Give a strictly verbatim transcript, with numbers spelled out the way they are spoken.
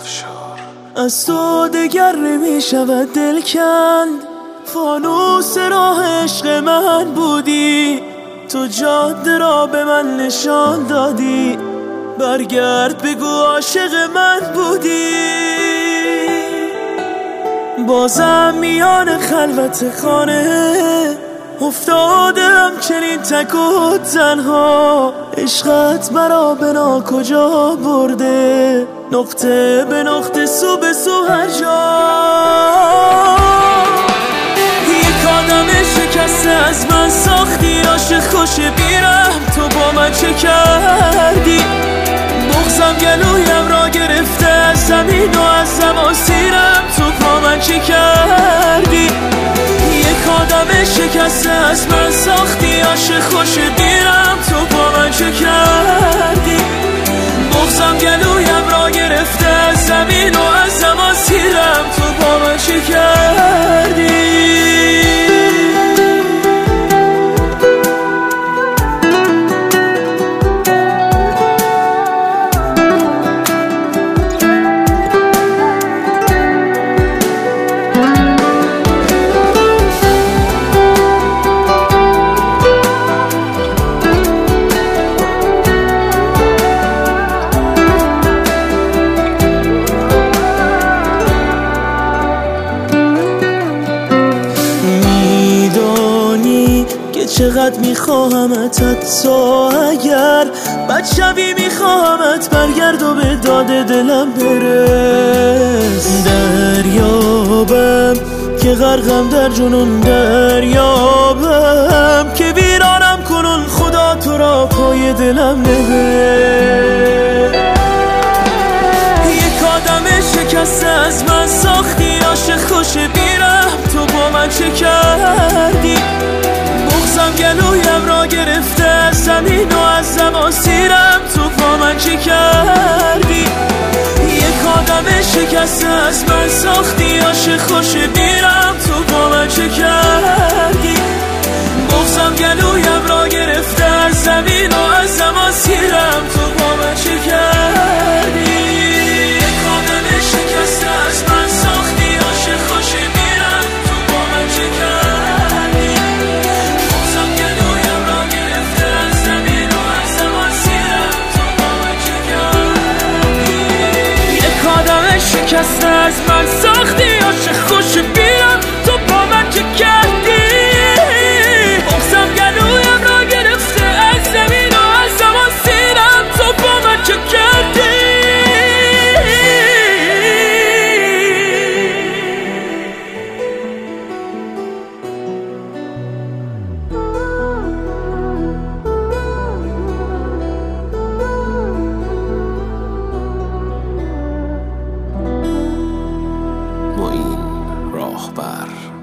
از تو دگر نمی شود دل کند، فانوس راه عشق من بودی، تو جاده را به من نشان دادی، برگرد بگو عاشق من بودی. بازم میان خلوت خانه افتادم چنین تک و تنها، عشقت مرا به ناکجا برده، نقطه به نقطه سو به سو هر جا. یک آدم شکسته از من ساختی، عاشق خوش بیرم تو با من چه کردی؟ بغضم گلویم را گرفته از زمین و از زمان سیرم تو با من چه کردی؟ یک آدم شکسته از من ساختی، عاشق خوش بیرم تو با من چه کردی؟ بغضم گلویم را گرفته از زمین و از زمان سیرم تو با من چه کردی؟ چقدر میخواهمت، حتی اگر بد شوی میخواهمت برگرد و به داد دلم برس. دریابم که غرقم در جنون، دریابم که ویرانم کنون، خدا تو را پای دلم نبر. یک آدم شکسته از من ساختی، عاشق خوش بیرم تو با من چه کردی؟ بغضم گلویم را گرفته از زمین و از زمان سیرم تو با من چه کردی؟ یک آدم شکسته از من ساختی، عاشق خوش بیرم تو با من چه کردی؟ بغضم گلویم را گرفته از زمین و از زمان سیرم تو با من چه کردی؟ یک آدم شکسته از من ساختی، عاشق خوش بیرم تو با من چه کردی؟ شکسته از من ساختی، عاشق خوش بیرم تو با من چه کردی؟ بغضم گلویم را گرفته از زمین و از زمان سیرم تو با من چه کردی؟ ما این راهبر